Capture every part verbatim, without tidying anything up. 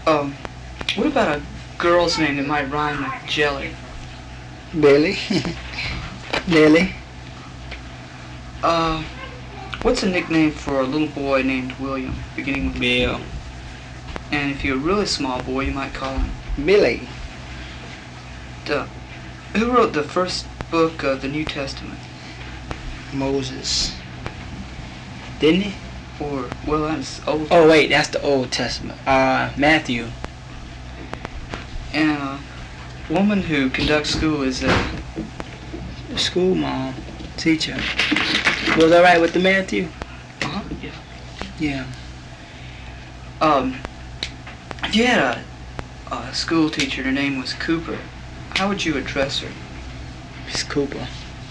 Um, what about a girl's name that might rhyme with jelly? Billy. Lily. Uh, what's a nickname for a little boy named William, beginning with Bill. And if you're a really small boy, you might call him Billy. Duh. Who wrote the first book of the New Testament? Moses. Didn't he? Or, well, that's Old Oh wait, that's the Old Testament. Uh, Matthew. And a woman who conducts school is a... School mom. Teacher. Was that right with the Matthew? Uh-huh, yeah. Yeah. Um, if you had a, a school teacher and her name was Cooper, how would you address her? Miss Cooper.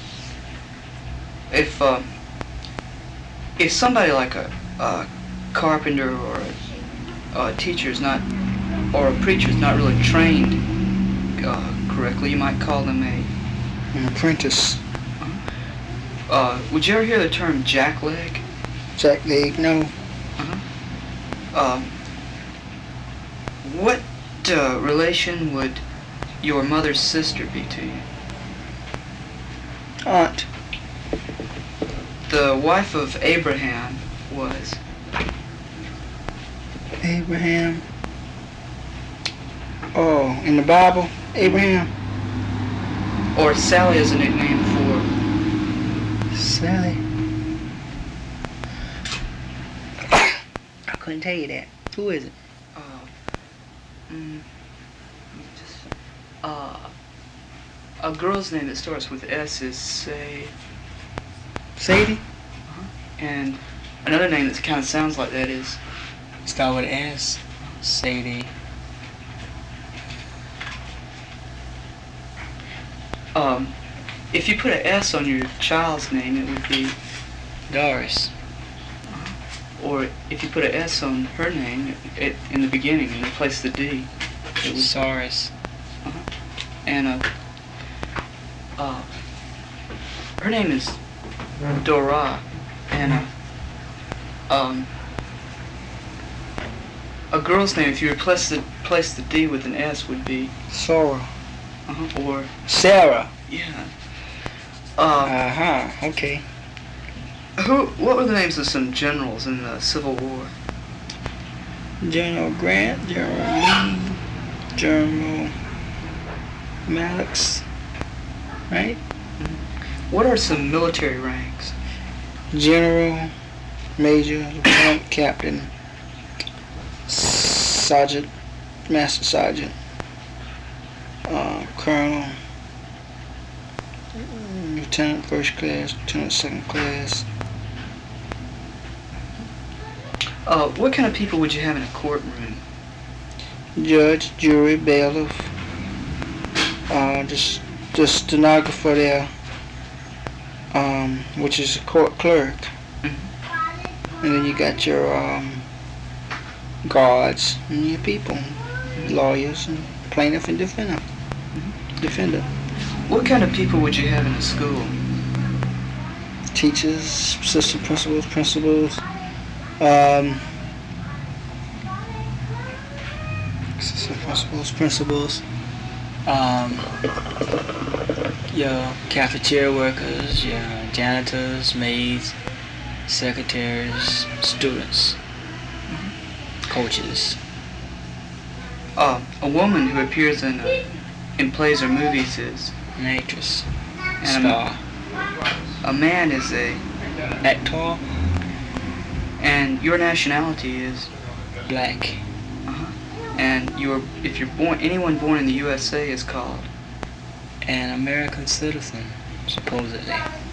If, um, if somebody like a, a carpenter or a, a teacher's not, or a preacher's not really trained uh, correctly, you might call them a... An apprentice. Uh, would you ever hear the term jackleg? Jackleg, no. Uh-huh. Um, what uh, relation would your mother's sister be to you? Aunt. The wife of Abraham was... Abraham. Oh, in the Bible, Abraham. Or Sally is a nickname for... Sally. I couldn't tell you that. Who is it? Uh, mm, just, uh, a girl's name that starts with S is Say... Sadie? Uh-huh. And another name that kind of sounds like that is... Start with S. Sadie. Um, if you put an S on your child's name, it would be... Doris. Or if you put an S on her name, it, in the beginning, and replace the D, it was... Saurus. Uh-huh. And, uh, uh, her name is Dora, and, uh, um, a girl's name, if you replace the, replace the D with an S, would be... Sora. Uh-huh, or... Sarah. Yeah. Uh, Uh-huh, okay. who, what were the names of some generals in the Civil War? General Grant, General Lee, General Maddox, right? What are some military ranks? General, Major, Lieutenant, Captain, Sergeant, Master Sergeant, uh, Colonel, Lieutenant First Class, Lieutenant Second Class. Uh, what kind of people would you have in a courtroom? Judge, jury, bailiff, uh, just the stenographer there, um, which is a court clerk. Mm-hmm. And then you got your um, guards and your people, lawyers and plaintiff and defender. Mm-hmm. Defender. What kind of people would you have in a school? Teachers, assistant principals, principals, um, assistant principals, principals, um, your cafeteria workers, your janitors, maids, secretaries, students, coaches. Uh, a woman who appears in uh, in plays or movies is... An actress. And Star. A, a man is a... Actor. And your nationality is... Black. Uh-huh. And you're, if you're born, anyone born in the U S A is called... An American citizen, supposedly.